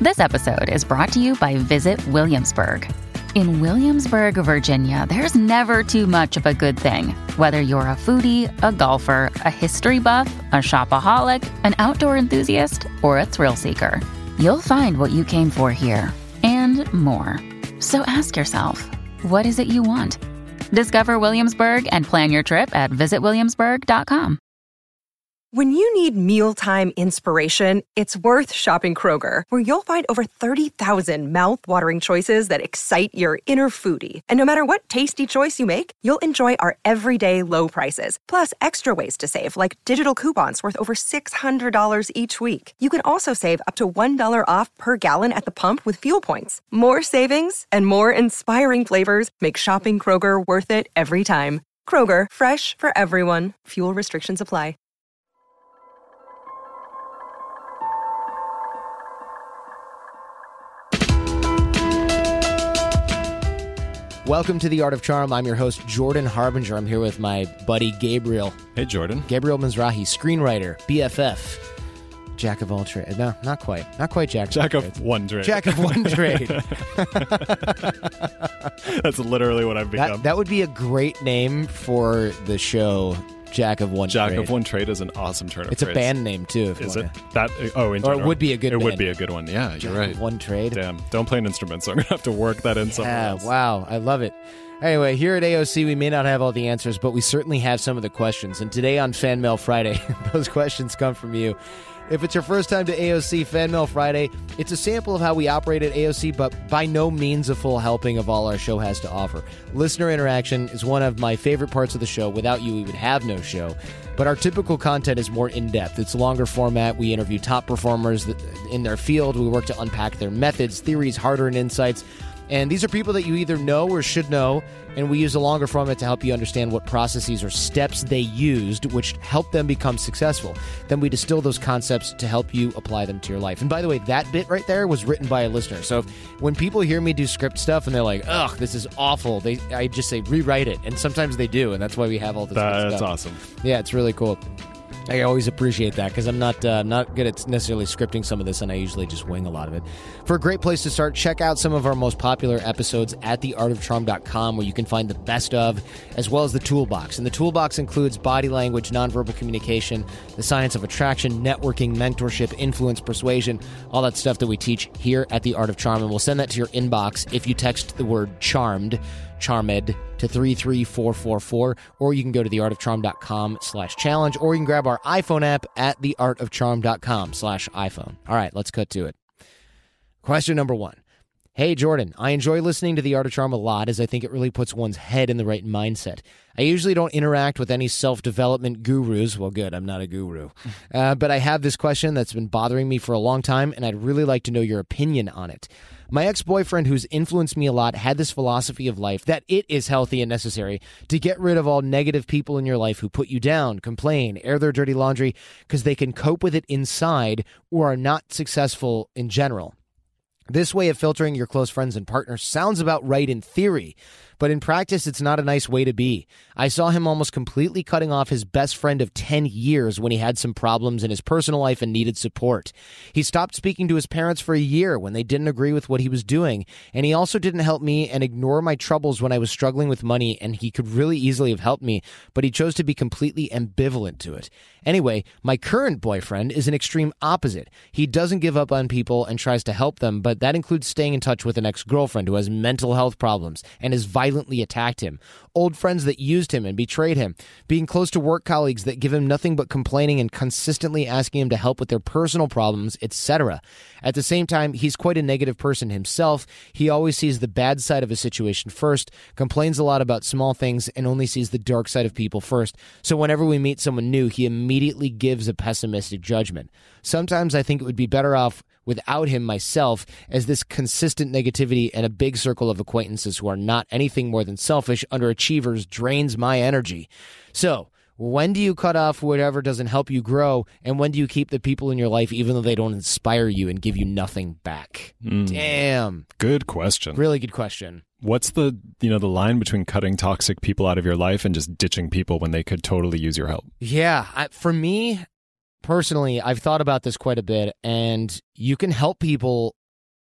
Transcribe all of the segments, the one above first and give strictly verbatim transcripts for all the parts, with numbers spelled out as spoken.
This episode is brought to you by Visit Williamsburg. In Williamsburg, Virginia, there's never too much of a good thing. Whether you're a foodie, a golfer, a history buff, a shopaholic, an outdoor enthusiast, or a thrill seeker, you'll find what you came for here and more. So ask yourself, what is it you want? Discover Williamsburg and plan your trip at visit williamsburg dot com. When you need mealtime inspiration, it's worth shopping Kroger, where you'll find over thirty thousand mouth-watering choices that excite your inner foodie. And no matter what tasty choice you make, you'll enjoy our everyday low prices, plus extra ways to save, like digital coupons worth over six hundred dollars each week. You can also save up to one dollar off per gallon at the pump with fuel points. More savings and more inspiring flavors make shopping Kroger worth it every time. Kroger, fresh for everyone. Fuel restrictions apply. Welcome to The Art of Charm. I'm your host, Jordan Harbinger. I'm here with my buddy, Gabriel. Hey, Jordan. Gabriel Mizrahi, screenwriter, B F F, jack of all trades. No, not quite. Not quite jack of Jack all of trades. one trade. Jack of one trade. That's literally what I've become. That, that would be a great name for the show, Jack of One Jack Trade. of One Trade is an awesome turn of It's phrase. a band name, too. If Is you it? wanna. That, oh, in Or it general. would be a good It band. would be a good one. Yeah, Jack you're right. of One Trade. Damn. Don't play an instrument, so I'm going to have to work that in somewhere Yeah, else. wow. I love it. Anyway, here at A O C, we may not have all the answers, but we certainly have some of the questions. And today on Fan Mail Friday, those questions come from you. If it's your first time to A O C, Fan Mail Friday, it's a sample of how we operate at A O C, but by no means a full helping of all our show has to offer. Listener interaction is one of my favorite parts of the show. Without you, we would have no show. But our typical content is more in-depth. It's a longer format. We interview top performers in their field. We work to unpack their methods, theories, hard-earned insights. And these are people that you either know or should know, and we use a longer format to help you understand what processes or steps they used, which helped them become successful. Then we distill those concepts to help you apply them to your life. And by the way, that bit right there was written by a listener. So if, when people hear me do script stuff and they're like, ugh, this is awful, they I just say, rewrite it. And sometimes they do, and that's why we have all this good That's stuff. awesome. Yeah, it's really cool. I always appreciate that because I'm not uh, not good at necessarily scripting some of this, and I usually just wing a lot of it. For a great place to start, check out some of our most popular episodes at the art of charm dot com, where you can find the best of, as well as the toolbox. And the toolbox includes body language, nonverbal communication, the science of attraction, networking, mentorship, influence, persuasion, all that stuff that we teach here at the Art of Charm. And we'll send that to your inbox if you text the word charmed, Charmed, to three three four four four, or you can go to the art of charm dot com slash challenge, or you can grab our iPhone app at the art of charm dot com slash iPhone. All right, let's cut to it. Question number one. Hey, Jordan, I enjoy listening to The Art of Charm a lot as I think it really puts one's head in the right mindset. I usually don't interact with any self-development gurus. Well, good, I'm not a guru. Uh, but I have this question that's been bothering me for a long time, and I'd really like to know your opinion on it. My ex-boyfriend, who's influenced me a lot, had this philosophy of life that it is healthy and necessary to get rid of all negative people in your life who put you down, complain, air their dirty laundry, because they can cope with it inside or are not successful in general. This way of filtering your close friends and partners sounds about right in theory, but in practice, it's not a nice way to be. I saw him almost completely cutting off his best friend of ten years when he had some problems in his personal life and needed support. He stopped speaking to his parents for a year when they didn't agree with what he was doing, and he also didn't help me and ignore my troubles when I was struggling with money, and he could really easily have helped me, but he chose to be completely ambivalent to it. Anyway, my current boyfriend is an extreme opposite. He doesn't give up on people and tries to help them, but that includes staying in touch with an ex-girlfriend who has mental health problems and has violently attacked him, old friends that used him and betrayed him, being close to work colleagues that give him nothing but complaining and consistently asking him to help with their personal problems, et cetera. At the same time, he's quite a negative person himself. He always sees the bad side of a situation first, complains a lot about small things, and only sees the dark side of people first. So whenever we meet someone new, he immediately gives a pessimistic judgment. Sometimes I think it would be better off without him myself, as this consistent negativity and a big circle of acquaintances who are not anything more than selfish underachievers drains my energy. So, when do you cut off whatever doesn't help you grow, and when do you keep the people in your life even though they don't inspire you and give you nothing back? Mm. Damn. Good question. Really good question. What's the, you know, the line between cutting toxic people out of your life and just ditching people when they could totally use your help? Yeah, I, for me, personally, I've thought about this quite a bit, and you can help people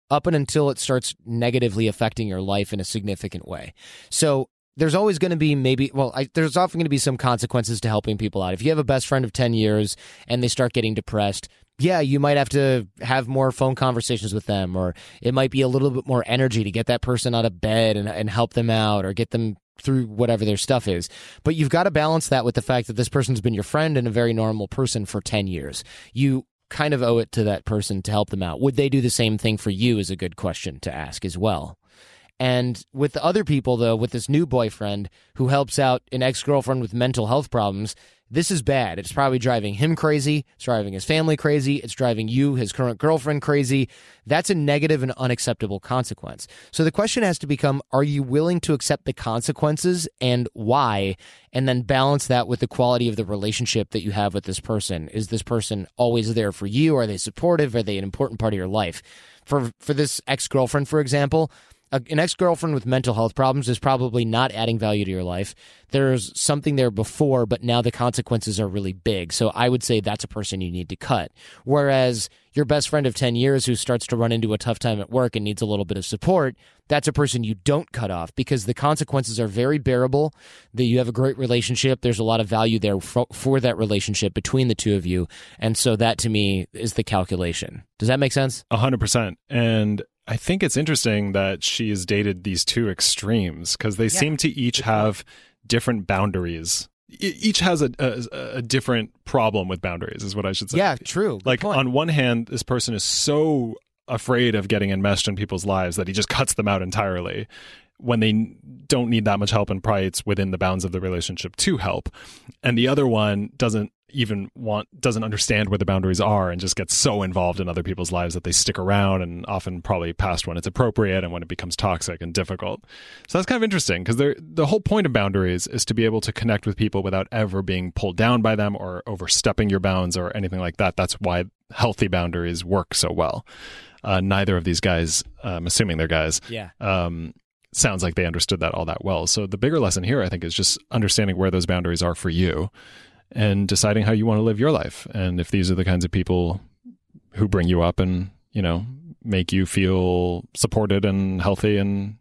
up and until it starts negatively affecting your life in a significant way. So there's always going to be maybe, well, I, there's often going to be some consequences to helping people out. If you have a best friend of ten years and they start getting depressed, yeah, you might have to have more phone conversations with them, or it might be a little bit more energy to get that person out of bed and, and help them out or get them through whatever their stuff is. But you've got to balance that with the fact that this person's been your friend and a very normal person for ten years. You kind of owe it to that person to help them out. Would they do the same thing for you is a good question to ask as well. And with the other people, though, with this new boyfriend who helps out an ex-girlfriend with mental health problems, this is bad. It's probably driving him crazy. It's driving his family crazy. It's driving you, his current girlfriend, crazy. That's a negative and unacceptable consequence. So the question has to become, are you willing to accept the consequences and why? And then balance that with the quality of the relationship that you have with this person. Is this person always there for you? Are they supportive? Are they an important part of your life? For, for this ex-girlfriend, for example, an ex-girlfriend with mental health problems is probably not adding value to your life. There's something there before, but now the consequences are really big. So I would say that's a person you need to cut. Whereas your best friend of ten years who starts to run into a tough time at work and needs a little bit of support, that's a person you don't cut off because the consequences are very bearable, that you have a great relationship. There's a lot of value there for, for that relationship between the two of you. And so that to me is the calculation. Does that make sense? A hundred percent. And I think it's interesting that she has dated these two extremes because they yeah. seem to each have different boundaries. E- each has a, a, a different problem with boundaries, is what I should say. Yeah, true. Like on one hand, this person is so afraid of getting enmeshed in people's lives that he just cuts them out entirely when they don't need that much help and probably it's within the bounds of the relationship to help. And the other one doesn't even want, doesn't understand where the boundaries are and just gets so involved in other people's lives that they stick around and often probably past when it's appropriate and when it becomes toxic and difficult. So that's kind of interesting because the whole point of boundaries is to be able to connect with people without ever being pulled down by them or overstepping your bounds or anything like that. That's why healthy boundaries work so well. Uh, neither of these guys, I'm assuming they're guys, yeah. um, sounds like they understood that all that well. So the bigger lesson here, I think, is just understanding where those boundaries are for you and deciding how you want to live your life. And if these are the kinds of people who bring you up and, you know, make you feel supported and healthy and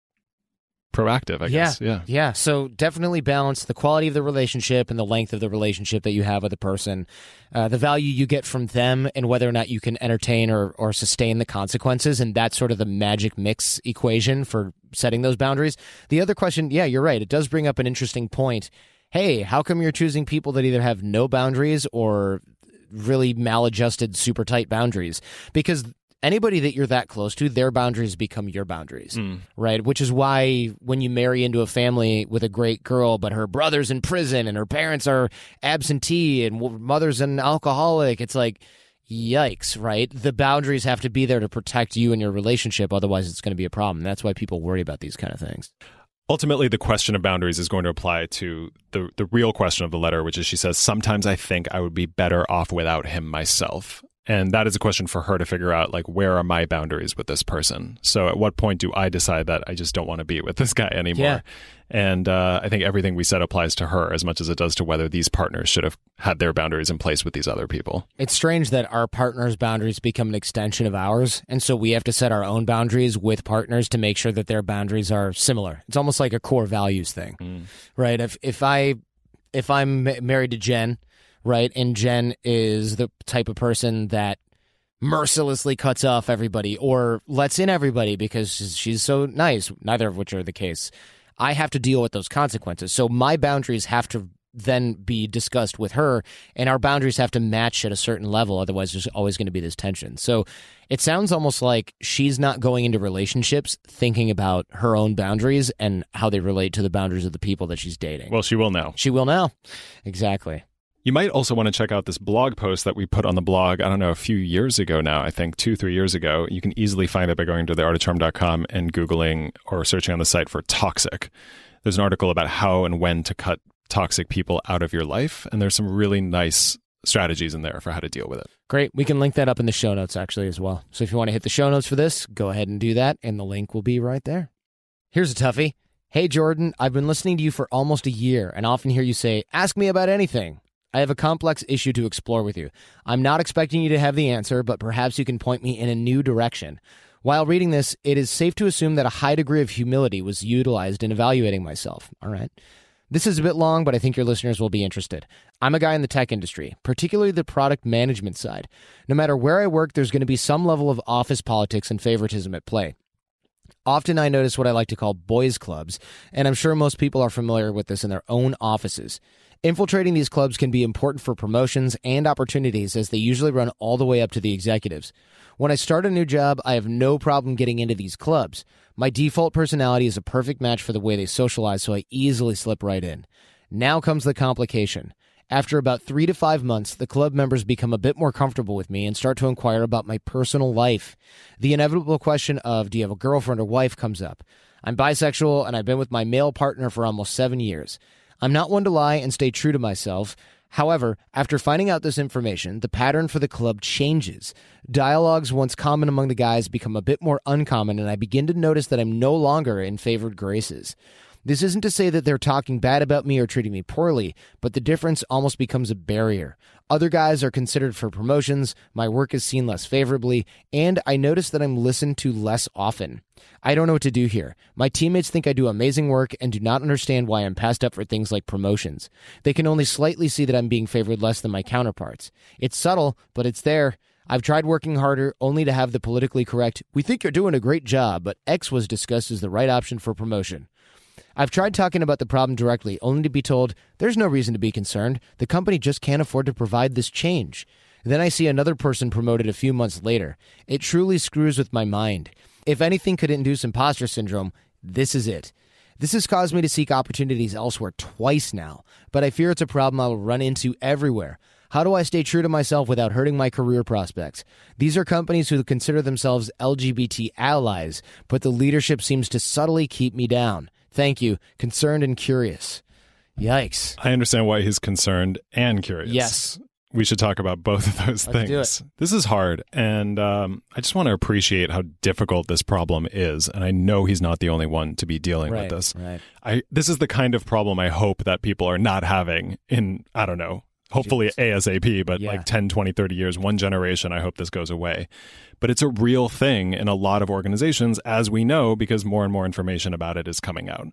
proactive, I guess. Yeah. Yeah. Yeah. So definitely balance the quality of the relationship and the length of the relationship that you have with the person, uh, the value you get from them and whether or not you can entertain or, or sustain the consequences. And that's sort of the magic mix equation for setting those boundaries. The other question, yeah, you're right. It does bring up an interesting point. Hey, how come you're choosing people that either have no boundaries or really maladjusted, super tight boundaries? Because anybody that you're that close to, their boundaries become your boundaries, mm. right? Which is why when you marry into a family with a great girl, but her brother's in prison and her parents are absentee and mother's an alcoholic, it's like, yikes, right? The boundaries have to be there to protect you and your relationship. Otherwise, it's going to be a problem. That's why people worry about these kind of things. Ultimately, the question of boundaries is going to apply to the, the real question of the letter, which is she says, sometimes I think I would be better off without him myself. And that is a question for her to figure out, like, where are my boundaries with this person? So at what point do I decide that I just don't want to be with this guy anymore? Yeah. And uh, I think everything we said applies to her as much as it does to whether these partners should have had their boundaries in place with these other people. It's strange that our partners' boundaries become an extension of ours. And so we have to set our own boundaries with partners to make sure that their boundaries are similar. It's almost like a core values thing, mm. right? If, if, I, if I'm married to Jen, right, and Jen is the type of person that mercilessly cuts off everybody or lets in everybody because she's so nice, neither of which are the case, I have to deal with those consequences. So my boundaries have to then be discussed with her, and our boundaries have to match at a certain level. Otherwise, there's always going to be this tension. So it sounds almost like she's not going into relationships thinking about her own boundaries and how they relate to the boundaries of the people that she's dating. Well, she will now. She will now. Exactly. You might also want to check out this blog post that we put on the blog, I don't know, a few years ago now, I think, two, three years ago. You can easily find it by going to the art of charm dot com and Googling or searching on the site for toxic. There's an article about how and when to cut toxic people out of your life, and there's some really nice strategies in there for how to deal with it. Great. We can link that up in the show notes, actually, as well. So if you want to hit the show notes for this, go ahead and do that, and the link will be right there. Here's a toughie. Hey, Jordan, I've been listening to you for almost a year, and often hear you say, ask me about anything. I have a complex issue to explore with you. I'm not expecting you to have the answer, but perhaps you can point me in a new direction. While reading this, it is safe to assume that a high degree of humility was utilized in evaluating myself. All right. This is a bit long, but I think your listeners will be interested. I'm a guy in the tech industry, particularly the product management side. No matter where I work, there's going to be some level of office politics and favoritism at play. Often I notice what I like to call boys' clubs, and I'm sure most people are familiar with this in their own offices. Infiltrating these clubs can be important for promotions and opportunities, as they usually run all the way up to the executives. When I start a new job, I have no problem getting into these clubs. My default personality is a perfect match for the way they socialize, so I easily slip right in. Now comes the complication. After about three to five months, the club members become a bit more comfortable with me and start to inquire about my personal life. The inevitable question of, do you have a girlfriend or wife, comes up. I'm bisexual, and I've been with my male partner for almost seven years. I'm not one to lie and stay true to myself. However, after finding out this information, the pattern for the club changes. Dialogues once common among the guys become a bit more uncommon, and I begin to notice that I'm no longer in favored graces. This isn't to say that they're talking bad about me or treating me poorly, but the difference almost becomes a barrier. Other guys are considered for promotions, my work is seen less favorably, and I notice that I'm listened to less often. I don't know what to do here. My teammates think I do amazing work and do not understand why I'm passed up for things like promotions. They can only slightly see that I'm being favored less than my counterparts. It's subtle, but it's there. I've tried working harder only to have the politically correct, "We think you're doing a great job, but X was discussed as the right option for promotion." I've tried talking about the problem directly, only to be told, there's no reason to be concerned. The company just can't afford to provide this change. Then I see another person promoted a few months later. It truly screws with my mind. If anything could induce imposter syndrome, this is it. This has caused me to seek opportunities elsewhere twice now, but I fear it's a problem I will run into everywhere. How do I stay true to myself without hurting my career prospects? These are companies who consider themselves L G B T allies, but the leadership seems to subtly keep me down. Thank you. Concerned and curious. Yikes. I understand why he's concerned and curious. Yes. We should talk about both of those Let's things. do it. This is hard, and um, I just want to appreciate how difficult this problem is, and I know he's not the only one to be dealing Right, with this. right. I This is the kind of problem I hope that people are not having in, I don't know, hopefully ASAP, but Yeah. like ten, twenty, thirty years, one generation, I hope this goes away. But it's a real thing in a lot of organizations, as we know, because more and more information about it is coming out.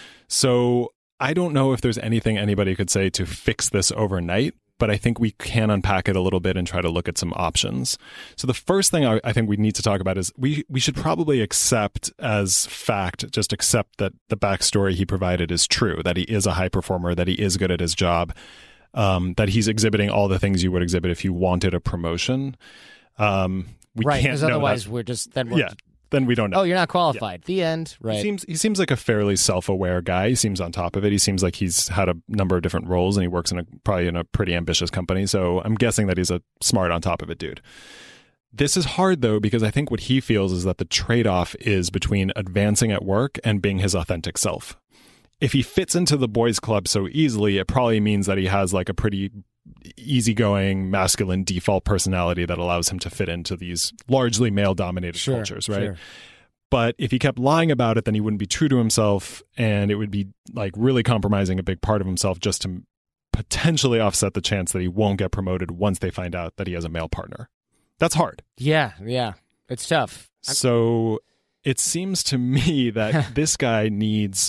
So I don't know if there's anything anybody could say to fix this overnight, but I think we can unpack it a little bit and try to look at some options. So the first thing I, I think we need to talk about is we, we should probably accept as fact, just accept that the backstory he provided is true, that he is a high performer, that he is good at his job, um, that he's exhibiting all the things you would exhibit if you wanted a promotion. Um, we right, can't because know otherwise that. we're just... then we're Yeah, then we don't know. Oh, you're not qualified. The end. Right. He seems he seems like a fairly self-aware guy. He seems on top of it. He seems like he's had a number of different roles, and he works in a probably in a pretty ambitious company. So I'm guessing that he's a smart, on top of it dude. This is hard, though, because I think what he feels is that the trade-off is between advancing at work and being his authentic self. If he fits into the boys' club so easily, it probably means that he has like a pretty easygoing, masculine default personality that allows him to fit into these largely male-dominated Sure, cultures, right? sure. But if he kept lying about it, then he wouldn't be true to himself, and it would be like really compromising a big part of himself just to potentially offset the chance that he won't get promoted once they find out that he has a male partner. That's hard. Yeah, yeah. It's tough. So it seems to me that this guy needs...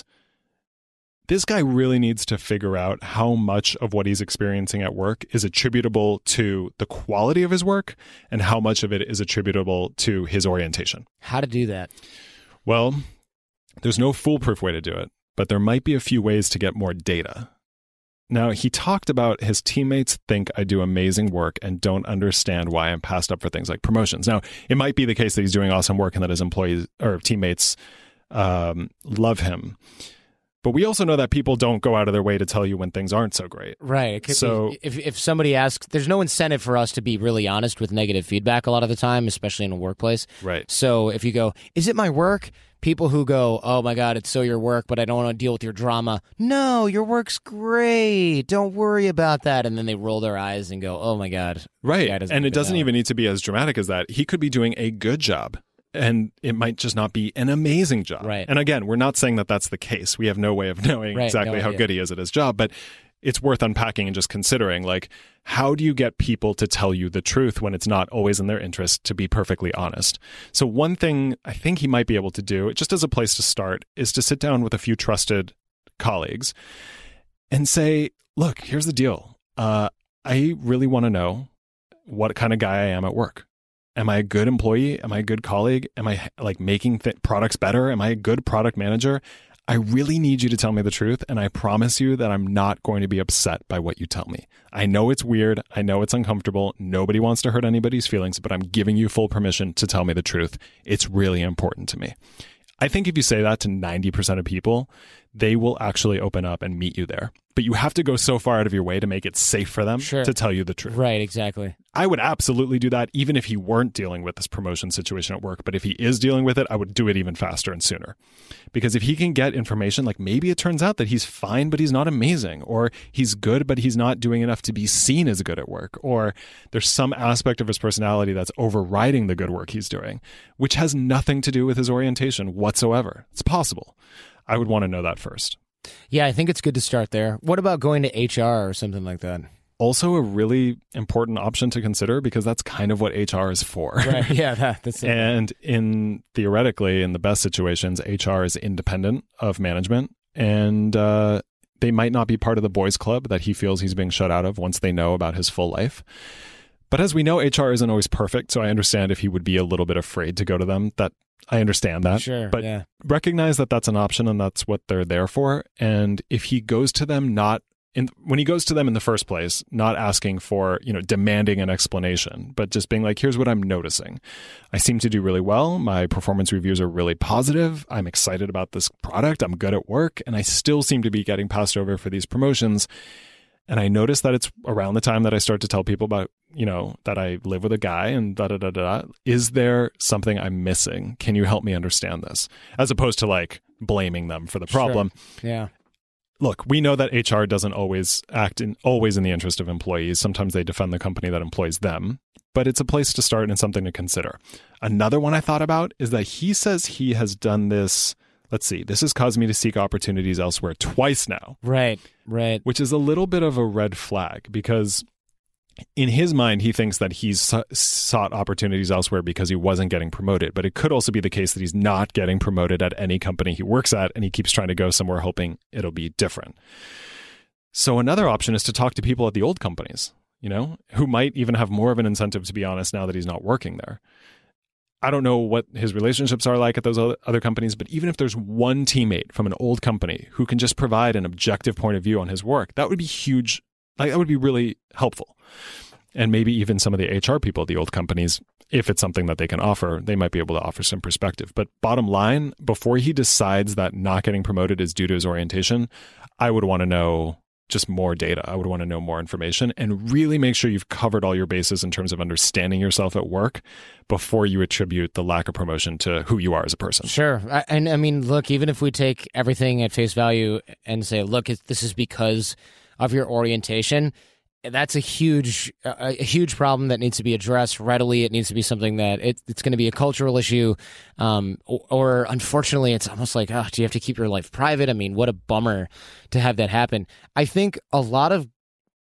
This guy really needs to figure out how much of what he's experiencing at work is attributable to the quality of his work and how much of it is attributable to his orientation. How to do that? Well, there's no foolproof way to do it, but there might be a few ways to get more data. Now, he talked about his teammates think I do amazing work and don't understand why I'm passed up for things like promotions. Now, it might be the case that he's doing awesome work and that his employees or teammates um, love him. But we also know that people don't go out of their way to tell you when things aren't so great. Right. It could So- be, if if somebody asks, there's no incentive for us to be really honest with negative feedback a lot of the time, especially in a workplace. Right. So if you go, is it my work? People who go, oh my God, it's so your work, but I don't want to deal with your drama. No, your work's great. Don't worry about that. And then they roll their eyes and go, oh my God. Right. Yeah, And it doesn't know. even need to be as dramatic as that. He could be doing a good job, and it might just not be an amazing job. Right. And again, we're not saying that that's the case. We have no way of knowing Right, exactly no how idea. good he is at his job. But it's worth unpacking and just considering, like, how do you get people to tell you the truth when it's not always in their interest to be perfectly honest? So one thing I think he might be able to do, just as a place to start, is to sit down with a few trusted colleagues and say, look, here's the deal. Uh, I really want to know what kind of guy I am at work. Am I a good employee? Am I a good colleague? Am I like making th- products better? Am I a good product manager? I really need you to tell me the truth, and I promise you that I'm not going to be upset by what you tell me. I know it's weird. I know it's uncomfortable. Nobody wants to hurt anybody's feelings, but I'm giving you full permission to tell me the truth. It's really important to me. I think if you say that to ninety percent of people, they will actually open up and meet you there. But you have to go so far out of your way to make it safe for them Sure. to tell you the truth. Right, exactly. I would absolutely do that even if he weren't dealing with this promotion situation at work. But if he is dealing with it, I would do it even faster and sooner. Because if he can get information, like maybe it turns out that he's fine, but he's not amazing, or he's good, but he's not doing enough to be seen as good at work, or there's some aspect of his personality that's overriding the good work he's doing, which has nothing to do with his orientation whatsoever. It's possible. I would want to know that first. Yeah, I think it's good to start there. What about going to H R or something like that? Also a really important option to consider, because that's kind of what H R is for. Right. Yeah, that, that's it. And in theoretically, in the best situations, H R is independent of management, and uh, they might not be part of the boys club that he feels he's being shut out of once they know about his full life. But as we know, H R isn't always perfect, so I understand if he would be a little bit afraid to go to them. That I understand that. Sure, but yeah. recognize that that's an option and that's what they're there for. And if he goes to them not in, when he goes to them in the first place, not asking for, you know, demanding an explanation, but just being like, here's what I'm noticing. I seem to do really well. My performance reviews are really positive. I'm excited about this product. I'm good at work. And I still seem to be getting passed over for these promotions. And I notice that it's around the time that I start to tell people about, you know, that I live with a guy and da da da da. Is there something I'm missing? Can you help me understand this? As opposed to like blaming them for the problem. Sure. Yeah. Look, we know that H R doesn't always act in always in the interest of employees. Sometimes they defend the company that employs them, but it's a place to start and something to consider. Another one I thought about is that he says he has done this. Let's see, this has caused me to seek opportunities elsewhere twice now. Right, right. Which is a little bit of a red flag, because in his mind, he thinks that he's sought opportunities elsewhere because he wasn't getting promoted. But it could also be the case that he's not getting promoted at any company he works at, and he keeps trying to go somewhere hoping it'll be different. So another option is to talk to people at the old companies, you know, who might even have more of an incentive to be honest now that he's not working there. I don't know what his relationships are like at those other companies, but even if there's one teammate from an old company who can just provide an objective point of view on his work, that would be huge. Like, that would be really helpful. And maybe even some of the H R people at the old companies, if it's something that they can offer, they might be able to offer some perspective. But bottom line, before he decides that not getting promoted is due to his orientation, I would want to know just more data. I would want to know more information and really make sure you've covered all your bases in terms of understanding yourself at work before you attribute the lack of promotion to who you are as a person. Sure. I, and I mean, look, even if we take everything at face value and say, look, it, this is because of your orientation, that's a huge, a, a huge problem that needs to be addressed readily. It needs to be something that it, it's going to be a cultural issue, um, or, or unfortunately, it's almost like, oh, do you have to keep your life private? I mean, what a bummer to have that happen. I think a lot of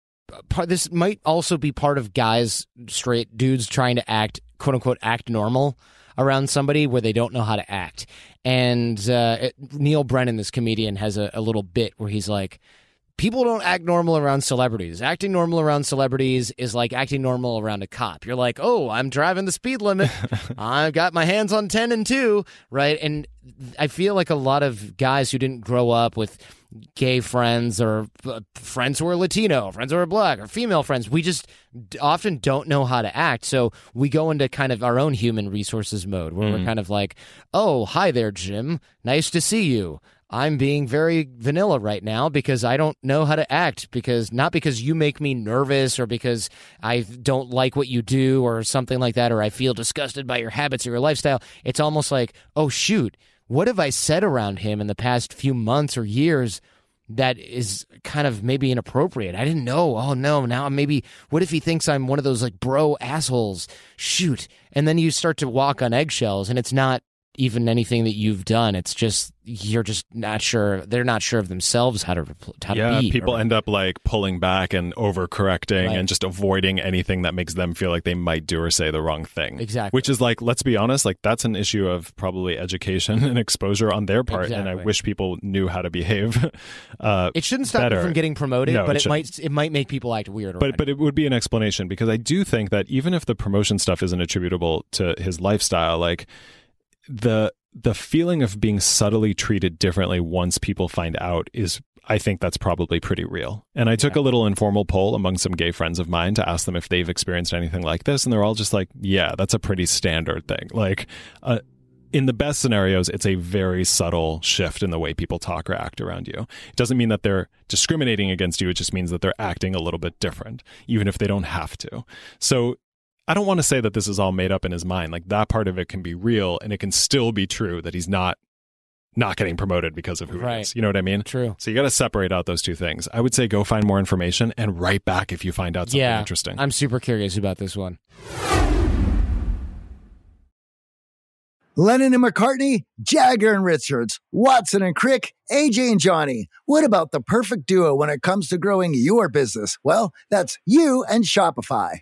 part, this might also be part of guys, straight dudes, trying to act, quote unquote, act normal around somebody where they don't know how to act. And uh, it, Neil Brennan, this comedian, has a, a little bit where he's like, people don't act normal around celebrities. Acting normal around celebrities is like acting normal around a cop. You're like, oh, I'm driving the speed limit. I've got my hands on ten and two, right? And I feel like a lot of guys who didn't grow up with gay friends or uh, friends who are Latino, friends who are black, or female friends, we just often don't know how to act. So we go into kind of our own human resources mode where mm. we're kind of like, oh, hi there, Jim. Nice to see you. I'm being very vanilla right now because I don't know how to act, because not because you make me nervous or because I don't like what you do or something like that, or I feel disgusted by your habits or your lifestyle. It's almost like, oh, shoot, what have I said around him in the past few months or years that is kind of maybe inappropriate? I didn't know. Oh, no. Now maybe, what if he thinks I'm one of those like bro assholes? Shoot. And then you start to walk on eggshells, and it's not even anything that you've done. It's just you're just not sure. They're not sure of themselves how to how to yeah, be. people or, end up like pulling back and overcorrecting right. and just avoiding anything that makes them feel like they might do or say the wrong thing. Exactly. Which is like, let's be honest, like that's an issue of probably education and exposure on their part. Exactly. And I wish people knew how to behave. Uh, it shouldn't stop better. you from getting promoted, no, but it, it might it might make people act weird. But but it would be an explanation, because I do think that even if the promotion stuff isn't attributable to his lifestyle, like the the feeling of being subtly treated differently once people find out is, I think that's probably pretty real. And I took yeah. a little informal poll among some gay friends of mine to ask them if they've experienced anything like this. And they're all just like, yeah, that's a pretty standard thing. Like, uh, in the best scenarios, it's a very subtle shift in the way people talk or act around you. It doesn't mean that they're discriminating against you. It just means that they're acting a little bit different, even if they don't have to. So I don't want to say that this is all made up in his mind. Like, that part of it can be real, and it can still be true that he's not not getting promoted because of who right. he is. You know what I mean? True. So you got to separate out those two things. I would say go find more information and write back if you find out something yeah, interesting. I'm super curious about this one. Lennon and McCartney, Jagger and Richards, Watson and Crick, A J and Johnny. What about the perfect duo when it comes to growing your business? Well, that's you and Shopify.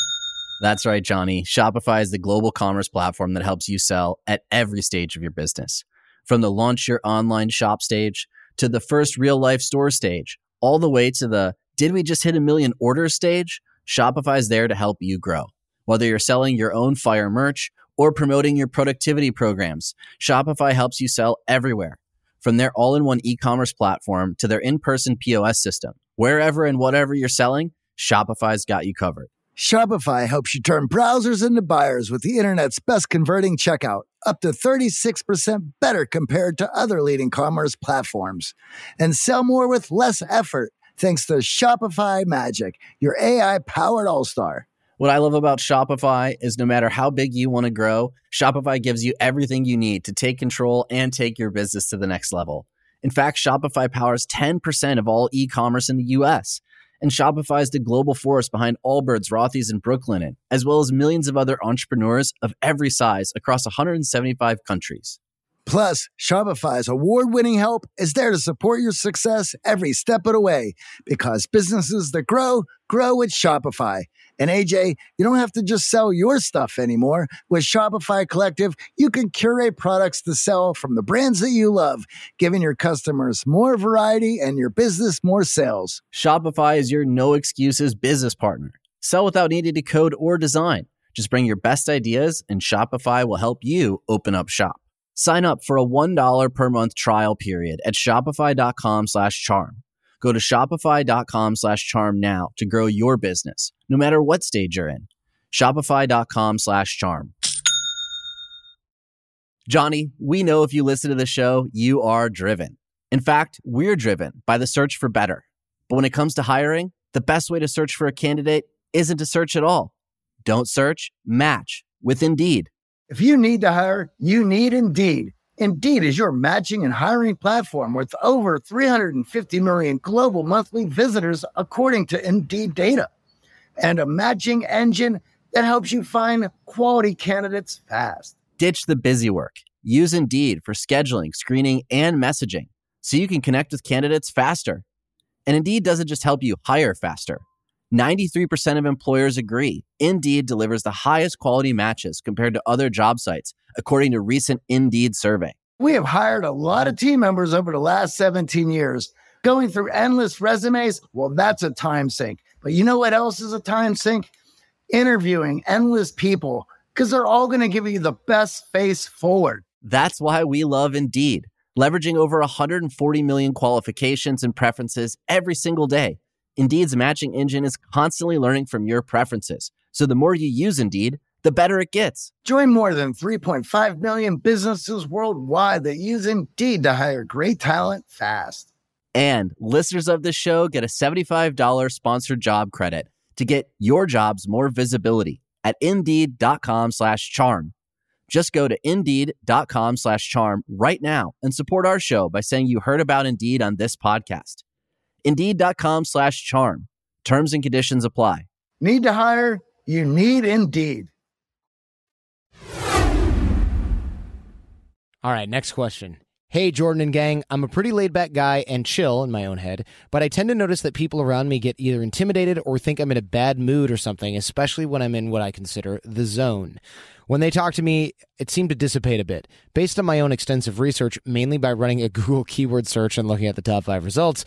That's right, Johnny. Shopify is the global commerce platform that helps you sell at every stage of your business. From the launch your online shop stage to the first real life store stage, all the way to the did we just hit a million orders stage? Shopify is there to help you grow. Whether you're selling your own fire merch or promoting your productivity programs, Shopify helps you sell everywhere. From their all-in-one e-commerce platform to their in-person P O S system, wherever and whatever you're selling, Shopify's got you covered. Shopify helps you turn browsers into buyers with the internet's best converting checkout, up to thirty-six percent better compared to other leading commerce platforms. And sell more with less effort thanks to Shopify Magic, your A I-powered all-star. What I love about Shopify is no matter how big you want to grow, Shopify gives you everything you need to take control and take your business to the next level. In fact, Shopify powers ten percent of all e-commerce in the U S, and Shopify is the global force behind Allbirds, Rothy's, and Brooklinen, as well as millions of other entrepreneurs of every size across one hundred seventy-five countries. Plus, Shopify's award-winning help is there to support your success every step of the way, because businesses that grow, grow with Shopify. And A J, you don't have to just sell your stuff anymore. With Shopify Collective, you can curate products to sell from the brands that you love, giving your customers more variety and your business more sales. Shopify is your no-excuses business partner. Sell without needing to code or design. Just bring your best ideas, and Shopify will help you open up shop. Sign up for a one dollar per month trial period at shopify.com slash charm. Go to shopify.com slash charm now to grow your business, no matter what stage you're in. Shopify.com slash charm. Johnny, we know if you listen to the show, you are driven. In fact, we're driven by the search for better. But when it comes to hiring, the best way to search for a candidate isn't to search at all. Don't search, match with Indeed. If you need to hire, you need Indeed. Indeed is your matching and hiring platform with over three hundred fifty million global monthly visitors, according to Indeed data, and a matching engine that helps you find quality candidates fast. Ditch the busy work. Use Indeed for scheduling, screening, and messaging so you can connect with candidates faster. And Indeed doesn't just help you hire faster. ninety-three percent of employers agree Indeed delivers the highest quality matches compared to other job sites, according to a recent Indeed survey. We have hired a lot of team members over the last seventeen years. Going through endless resumes, well, that's a time sink. But you know what else is a time sink? Interviewing endless people, because they're all going to give you the best face forward. That's why we love Indeed, leveraging over one hundred forty million qualifications and preferences every single day. Indeed's matching engine is constantly learning from your preferences. So the more you use Indeed, the better it gets. Join more than three point five million businesses worldwide that use Indeed to hire great talent fast. And listeners of this show get a seventy-five dollars sponsored job credit to get your jobs more visibility at Indeed.com slash charm. Just go to Indeed.com slash charm right now and support our show by saying you heard about Indeed on this podcast. Indeed.com slash charm. Terms and conditions apply. Need to hire? You need Indeed. All right, next question. Hey, Jordan and gang, I'm a pretty laid-back guy and chill in my own head, but I tend to notice that people around me get either intimidated or think I'm in a bad mood or something, especially when I'm in what I consider the zone. When they talk to me, it seemed to dissipate a bit. Based on my own extensive research, mainly by running a Google keyword search and looking at the top five results,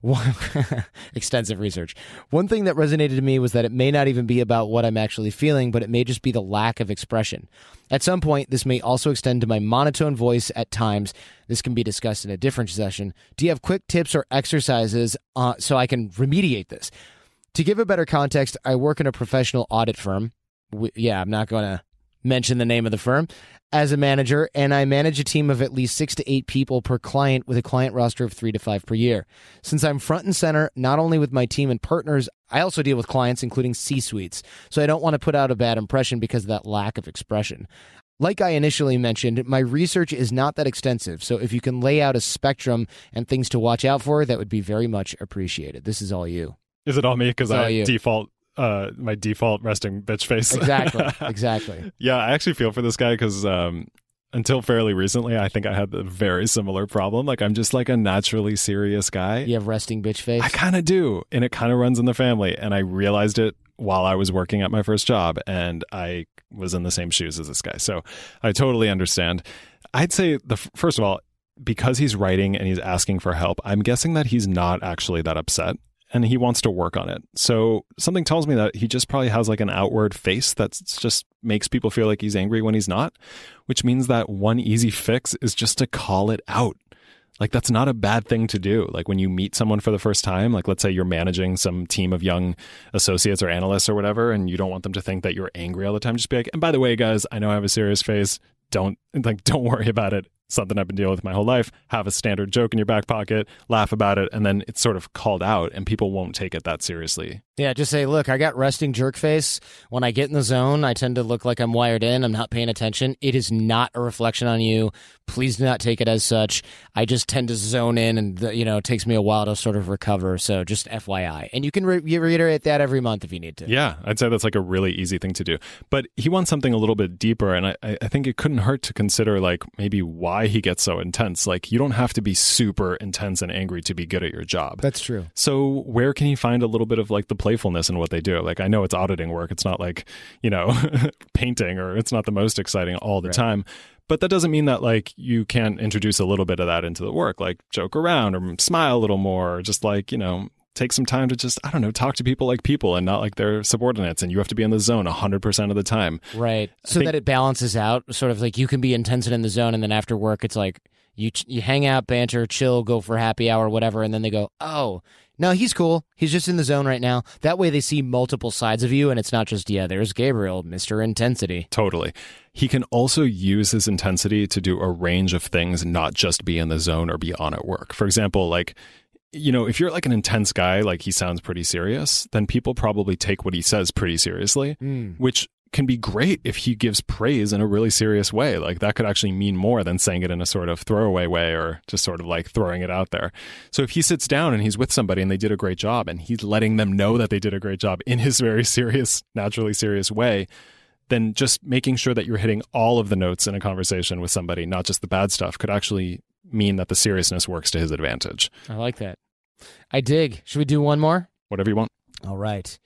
extensive research. One thing that resonated to me was that it may not even be about what I'm actually feeling, but it may just be the lack of expression. At some point, this may also extend to my monotone voice at times. This can be discussed in a different session. Do you have quick tips or exercises uh, so I can remediate this? To give a better context, I work in a professional audit firm. We, yeah, I'm not going to mention the name of the firm, as a manager, and I manage a team of at least six to eight people per client with a client roster of three to five per year. Since I'm front and center, not only with my team and partners, I also deal with clients, including C-suites, so I don't want to put out a bad impression because of that lack of expression. Like I initially mentioned, my research is not that extensive, so if you can lay out a spectrum and things to watch out for, that would be very much appreciated. This is all you. Is it all me? Because I you. default... Uh, my default resting bitch face. Exactly, exactly. Yeah, I actually feel for this guy because um, until fairly recently, I think I had a very similar problem. Like, I'm just like a naturally serious guy. You have resting bitch face? I kind of do, and it kind of runs in the family. And I realized it while I was working at my first job, and I was in the same shoes as this guy. So I totally understand. I'd say, the first of all, because he's writing and he's asking for help, I'm guessing that he's not actually that upset. And he wants to work on it. So something tells me that he just probably has like an outward face that just makes people feel like he's angry when he's not, which means that one easy fix is just to call it out. Like, that's not a bad thing to do. Like, when you meet someone for the first time, like, let's say you're managing some team of young associates or analysts or whatever, and you don't want them to think that you're angry all the time. Just be like, and by the way, guys, I know I have a serious face. Don't like, don't worry about it. Something I've been dealing with my whole life. Have a standard joke in your back pocket, laugh about it, and then it's sort of called out, and people won't take it that seriously. Yeah, just say, look, I got resting jerk face. When I get in the zone, I tend to look like I'm wired in. I'm not paying attention. It is not a reflection on you. Please do not take it as such. I just tend to zone in, and, you know, it takes me a while to sort of recover. So just F Y I. And you can re- reiterate that every month if you need to. Yeah, I'd say that's like a really easy thing to do. But he wants something a little bit deeper, and I, I think it couldn't hurt to consider, like, maybe why he gets so intense. Like, you don't have to be super intense and angry to be good at your job. That's true. So where can he find a little bit of like the playfulness in what they do? Like, I know it's auditing work. It's not like, you know, painting, or it's not the most exciting all the right. time. But that doesn't mean that like you can't introduce a little bit of that into the work, like joke around or smile a little more, or just like, you know, take some time to just, I don't know, talk to people like people and not like their subordinates. And you have to be in the zone one hundred percent of the time. Right. I So think- that it balances out, sort of like you can be intense and in the zone, and then after work, it's like you you hang out, banter, chill, go for happy hour, whatever, and then they go, oh, no, he's cool. He's just in the zone right now. That way they see multiple sides of you, and it's not just, yeah, there's Gabriel, Mister Intensity. Totally. He can also use his intensity to do a range of things, not just be in the zone or be on at work. For example, like, you know, if you're like an intense guy, like he sounds pretty serious, then people probably take what he says pretty seriously, Mm. which can be great if he gives praise in a really serious way. Like, that could actually mean more than saying it in a sort of throwaway way or just sort of like throwing it out there. So if he sits down and he's with somebody and they did a great job, and he's letting them know that they did a great job in his very serious, naturally serious way, then just making sure that you're hitting all of the notes in a conversation with somebody, not just the bad stuff, could actually mean that the seriousness works to his advantage. I like that. I dig. Should we do one more? Whatever you want. All right.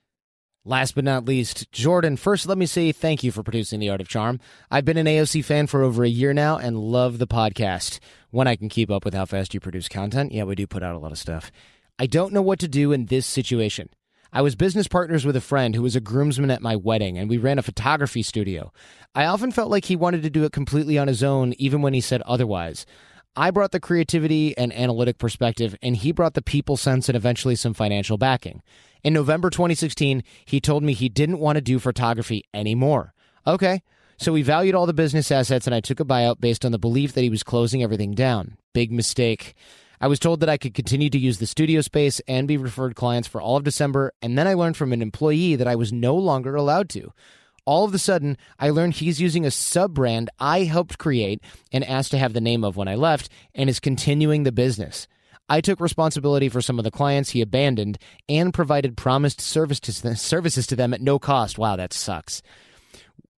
Last but not least, Jordan, first let me say thank you for producing The Art of Charm. I've been an A O C fan for over a year now and love the podcast. When I can keep up with how fast you produce content, yeah, we do put out a lot of stuff. I don't know what to do in this situation. I was business partners with a friend who was a groomsman at my wedding, and we ran a photography studio. I often felt like he wanted to do it completely on his own, even when he said otherwise. I brought the creativity and analytic perspective, and he brought the people sense and eventually some financial backing. In November twenty sixteen, he told me he didn't want to do photography anymore. Okay, so we valued all the business assets, and I took a buyout based on the belief that he was closing everything down. Big mistake. I was told that I could continue to use the studio space and be referred clients for all of December, and then I learned from an employee that I was no longer allowed to. All of a sudden, I learned he's using a sub-brand I helped create and asked to have the name of when I left, and is continuing the business. I took responsibility for some of the clients he abandoned and provided promised service to, services to them at no cost. Wow, that sucks.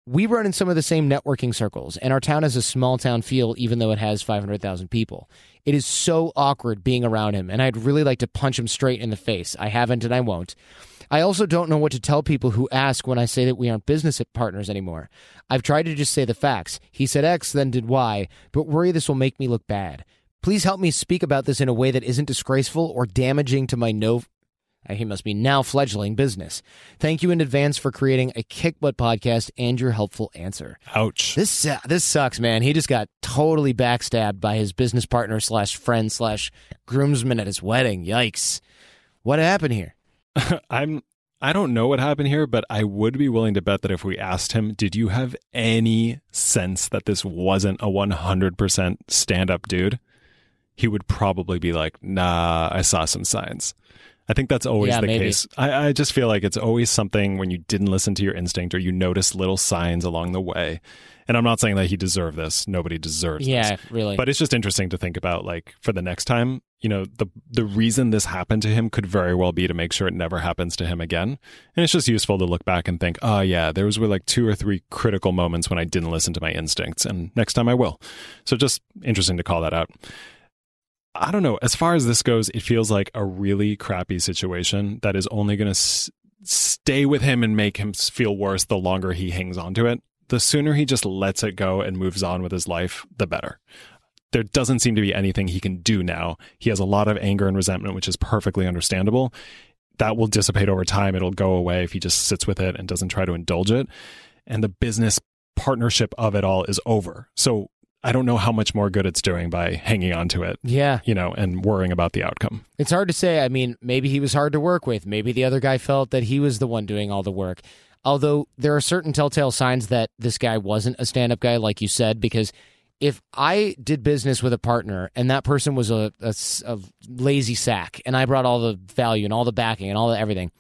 We run in some of the same networking circles, and our town has a small town feel even though it has five hundred thousand people. It is so awkward being around him, and I'd really like to punch him straight in the face. I haven't and I won't. I also don't know what to tell people who ask when I say that we aren't business partners anymore. I've tried to just say the facts. He said X, then did Y, but worry this will make me look bad. Please help me speak about this in a way that isn't disgraceful or damaging to my no... He must be now fledgling business. Thank you in advance for creating a kick butt podcast and your helpful answer. Ouch. This uh, this sucks, man. He just got totally backstabbed by his business partner slash friend slash groomsman at his wedding. Yikes. What happened here? I'm I don't know what happened here, but I would be willing to bet that if we asked him, did you have any sense that this wasn't a one hundred percent stand-up dude? He would probably be like, nah, I saw some signs. I think that's always yeah, the maybe. case. I, I just feel like it's always something when you didn't listen to your instinct or you noticed little signs along the way. And I'm not saying that he deserved this. Nobody deserves yeah, this. Yeah, really. But it's just interesting to think about, like, for the next time, you know, the the reason this happened to him could very well be to make sure it never happens to him again. And it's just useful to look back and think, oh, yeah, there was like two or three critical moments when I didn't listen to my instincts. And next time I will. So just interesting to call that out. I don't know. As far as this goes, it feels like a really crappy situation that is only going to s- stay with him and make him feel worse the longer he hangs on to it. The sooner he just lets it go and moves on with his life, the better. There doesn't seem to be anything he can do now. He has a lot of anger and resentment, which is perfectly understandable. That will dissipate over time. It'll go away if he just sits with it and doesn't try to indulge it. And the business partnership of it all is over. So I don't know how much more good it's doing by hanging on to it. Yeah. You know, and worrying about the outcome. It's hard to say. I mean, maybe he was hard to work with. Maybe the other guy felt that he was the one doing all the work. Although there are certain telltale signs that this guy wasn't a stand-up guy, like you said, because if I did business with a partner and that person was a, a, a lazy sack and I brought all the value and all the backing and all the everything,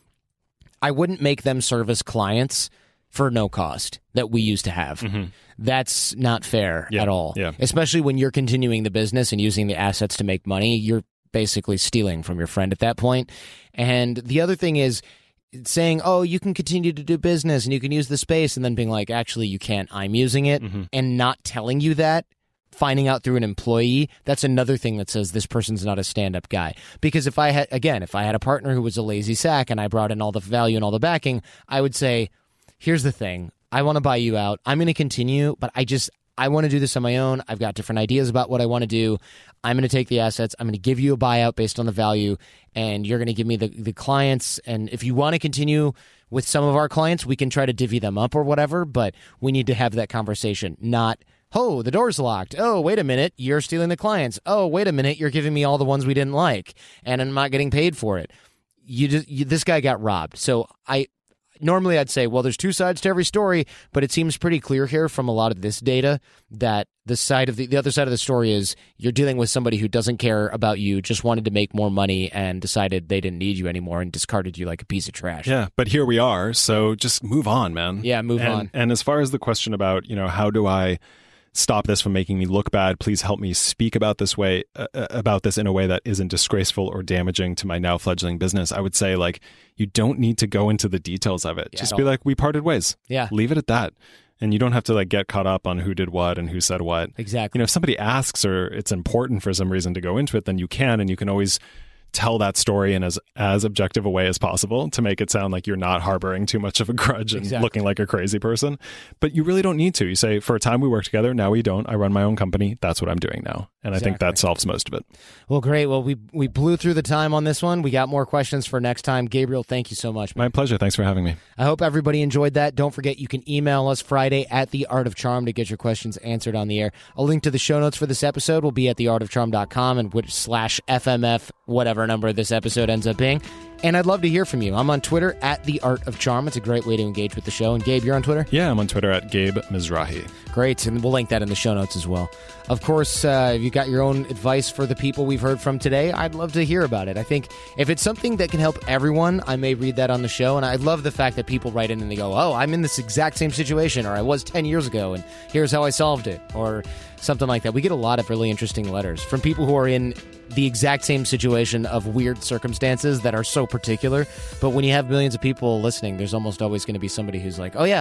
I wouldn't make them service clients for no cost that we used to have. Mm-hmm. That's not fair yeah, at all. Yeah. Especially when you're continuing the business and using the assets to make money. You're basically stealing from your friend at that point. And the other thing is saying, oh, you can continue to do business and you can use the space, and then being like, actually, you can't. I'm using it. Mm-hmm. And not telling you that, finding out through an employee, that's another thing that says this person's not a stand-up guy. Because if I had, again, if I had a partner who was a lazy sack and I brought in all the value and all the backing, I would say, here's the thing. I want to buy you out. I'm going to continue, but I just, I want to do this on my own. I've got different ideas about what I want to do. I'm going to take the assets. I'm going to give you a buyout based on the value, and you're going to give me the, the clients. And if you want to continue with some of our clients, we can try to divvy them up or whatever, but we need to have that conversation, not, oh, the door's locked. Oh, wait a minute, you're stealing the clients. Oh, wait a minute, you're giving me all the ones we didn't like, and I'm not getting paid for it. You just, you, this guy got robbed. So I... Normally, I'd say, well, there's two sides to every story, but it seems pretty clear here from a lot of this data that the side of the, the other side of the story is you're dealing with somebody who doesn't care about you, just wanted to make more money and decided they didn't need you anymore and discarded you like a piece of trash. Yeah, but here we are, so just move on, man. Yeah, move and, on. And as far as the question about, you know, how do I stop this from making me look bad, please help me speak about this way uh, about this in a way that isn't disgraceful or damaging to my now fledgling business, I would say, like, you don't need to go into the details of it. Yeah, just be like, we parted ways. Yeah. Leave it at that. And you don't have to like get caught up on who did what and who said what. Exactly. You know, if somebody asks or it's important for some reason to go into it, then you can, and you can always tell that story in as as objective a way as possible to make it sound like you're not harboring too much of a grudge and exactly. looking like a crazy person. But you really don't need to. You say, for a time we worked together, now we don't. I run my own company. That's what I'm doing now. And exactly. I think that solves most of it. Well, great. Well, we we blew through the time on this one. We got more questions for next time. Gabriel, thank you so much, man. My pleasure. Thanks for having me. I hope everybody enjoyed that. Don't forget, you can email us Friday at The Art of Charm to get your questions answered on the air. A link to the show notes for this episode will be at the art of charm dot com and which slash F M F, whatever number this episode ends up being. And I'd love to hear from you. I'm on Twitter at The Art of Charm. It's a great way to engage with the show. And Gabe, you're on Twitter? Yeah, I'm on Twitter at Gabe Mizrahi. Great. And we'll link that in the show notes as well. Of course, uh, if you got your own advice for the people we've heard from today, I'd love to hear about it. I think if it's something that can help everyone, I may read that on the show. And I love the fact that people write in and they go, oh, I'm in this exact same situation, or I was ten years ago, and here's how I solved it, or something like that. We get a lot of really interesting letters from people who are in the exact same situation of weird circumstances that are so particular. But when you have millions of people listening, there's almost always going to be somebody who's like, oh, yeah,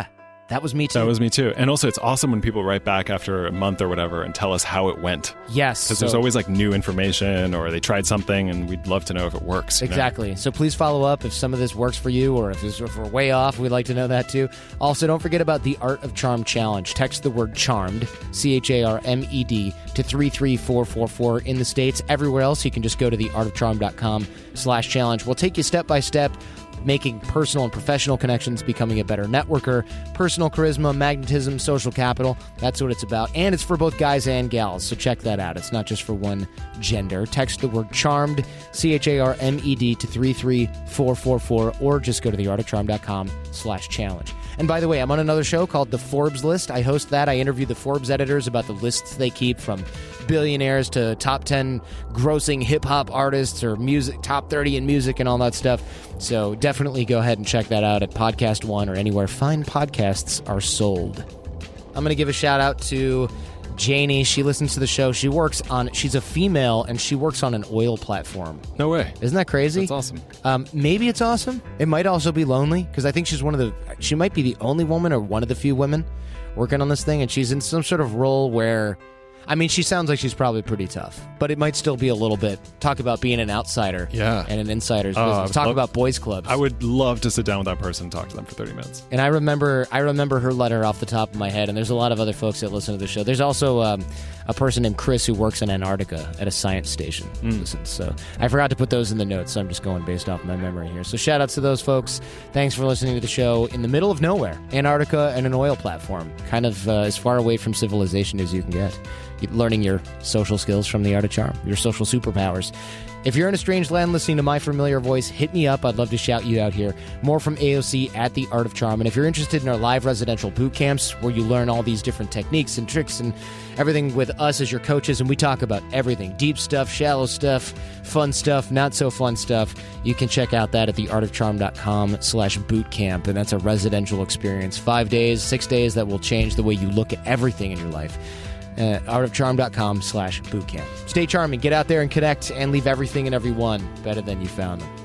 That was me too. That was me too. And also, it's awesome when people write back after a month or whatever and tell us how it went. Yes. Because so, there's always like new information, or they tried something and we'd love to know if it works. Exactly. You know? So please follow up if some of this works for you, or if, this, if we're way off, we'd like to know that too. Also, don't forget about the Art of Charm Challenge. Text the word CHARMED, C H A R M E D, to three three four four four in the States. Everywhere else, you can just go to the art of charm dot com slash challenge. We'll take you step by step, making personal and professional connections, becoming a better networker, personal charisma, magnetism, social capital. That's what it's about. And it's for both guys and gals, so check that out. It's not just for one gender. Text the word CHARMED, C H A R M E D, to three three four four four, or just go to the art of charm dot com slash challenge. And by the way, I'm on another show called The Forbes List. I host that. I interview the Forbes editors about the lists they keep, from billionaires to top ten grossing hip-hop artists, or music top thirty in music and all that stuff. So definitely go ahead and check that out at Podcast One or anywhere fine podcasts are sold. I'm going to give a shout out to Janie. She listens to the show. She works on, she's a female, and she works on an oil platform. No way. Isn't that crazy? That's awesome. Um, maybe it's awesome. It might also be lonely, because I think she's one of the, she might be the only woman or one of the few women working on this thing, and she's in some sort of role where, I mean, she sounds like she's probably pretty tough, but it might still be a little bit. Talk about being an outsider, yeah, and an insider's oh, business. Talk love, about boys clubs. I would love to sit down with that person and talk to them for thirty minutes. And I remember, I remember her letter off the top of my head. And there's a lot of other folks that listen to the show. There's also um, a person named Chris who works in Antarctica at a science station. Mm. Listen, so I forgot to put those in the notes, so I'm just going based off my memory here. So shout outs to those folks. Thanks for listening to the show in the middle of nowhere, Antarctica and an oil platform, kind of uh, as far away from civilization as you can get. You're learning your social skills from the Art of Charm, your social superpowers. If you're in a strange land listening to my familiar voice, hit me up. I'd love to shout you out here. More from A O C at The Art of Charm. And if you're interested in our live residential boot camps, where you learn all these different techniques and tricks and everything with us as your coaches, and we talk about everything, deep stuff, shallow stuff, fun stuff, not so fun stuff, you can check out that at the art of charm dot com slash boot camp. And that's a residential experience. Five days, six days that will change the way you look at everything in your life. Uh, art of charm dot com slash bootcamp. Stay charming, get out there and connect, and leave everything and everyone better than you found them.